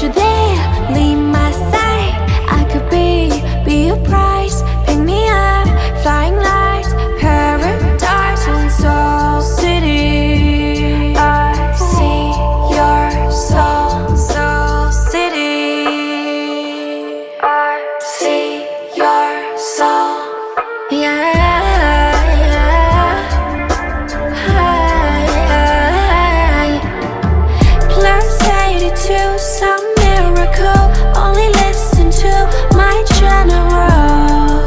you there, leave my side. I could be your prize. Pick me up, flying lights, paradise in Soul City. I see your soul, Soul City. I see your soul, yeah. Some miracle, only listen to my general.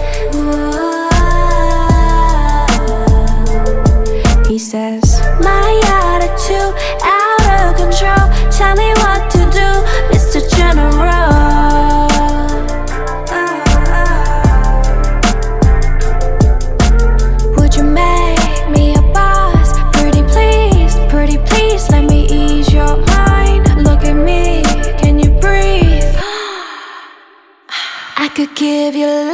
He says, my attitude out of control. Tell me what to do, Mr. General. Would you make me a boss? Pretty please, let me ease your mind. Look at me, can you breathe? I could give you